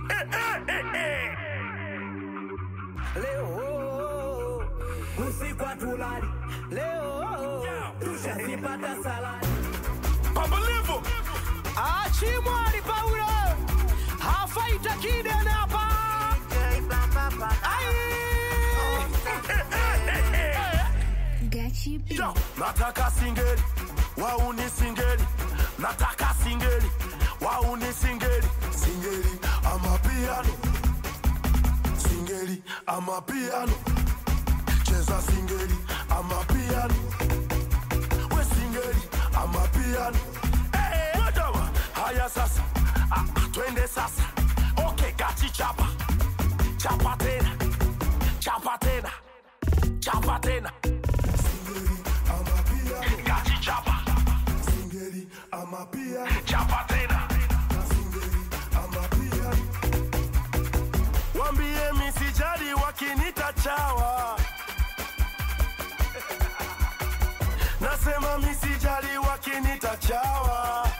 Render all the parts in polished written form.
Leo usiku tulali, leo tushazipata saladi. Papa Levo Achimwali Paulo hafaita kidene hapa. Yo, nataka singeli, wauni singeli. Nataka singeli, wauni singeli. Singeli, ama piano. Singeli, ama piano. Cheza singeli, ama piano. We singeli, ama piano. Wadawa, haya sasa. Twende sasa. Okay, gachi chapa. Chapa tena. Chapa tena. Chapa tena. Singeli, ama piano. Gachi chapa. Singeli, ama piano. Chapa tena. Singeli, ama piano. Wambie misijali wakinita chawa. Nasema misijali wakinita chawa.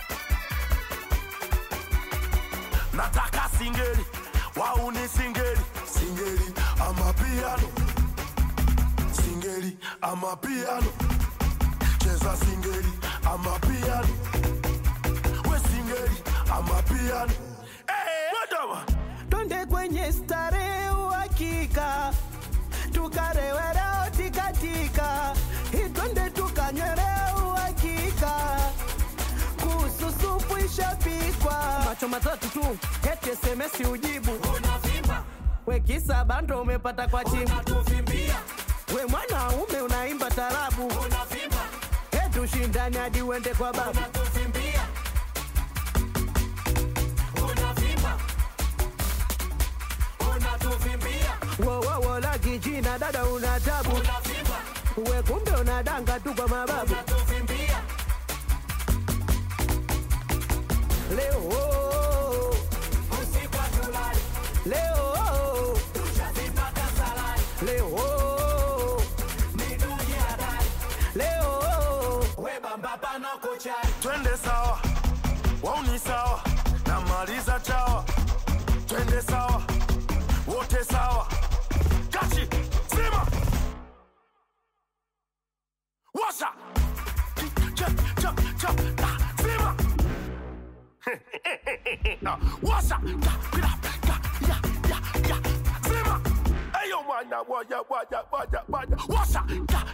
Nataka singeli, wauni singeli. Singeli, ama piano. Singeli, ama piano. Cheza singeli, ama piano. We singeli, ama piano. Wadawa Twende kwenye starehe uhakika, tukarewera tikatika. Twende tukanyere uhakika, kuhusu supu ishapikwa. Macho matatu tu, eti SMS ujibu. Unavimba we kisa bando umepata kwa chimbu. Unatuvimbia we mwanaume unaimba tarabu. Unavimba eti ushindani hadi uende kwa babu. Unatuvimbia unavimba unatuvimbia. Wo la kijina dada unatabu. Unavimba we kumbe unadanga tu kwa mababu. Unatuvimbia leo usiku tulali, leo tushazipata saladi. Leo miduje hadari, leo we bamba panoko chai. twende sawa, wauni sawa, namaliza chawa. Twende sawa, wote sawa. Gachi, zima. Washa. Chop, zima. Washa. Ya. Zima. Ayo mwana, waya. Washa.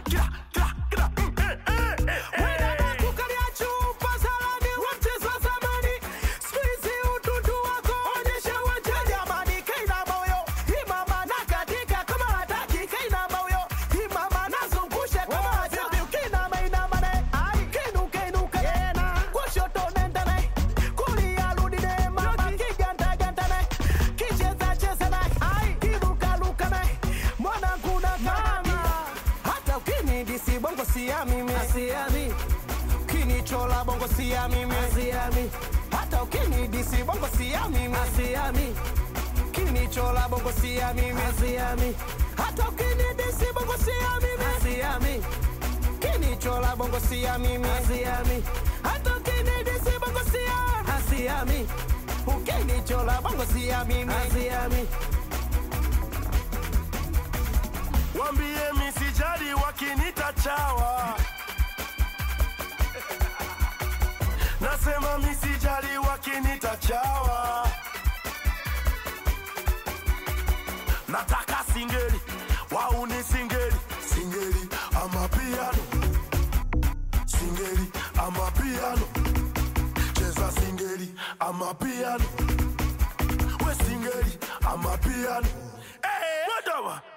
Bongo siami kinichola bongo siami hata ukinidisi bongo siami kinichola bongo siami hata ukinidisi bongo siami kinichola bongo siami hata ukinidisi bongo siami ukinichola bongo siami. Wambie misijali wakinita chawa. Nasema misijali wakinita chawa. Nataka singeli, wauni singeli. Singeli, ama piano. Singeli, ama piano. Cheza singeli, ama piano. We singeli, ama piano. Wadawa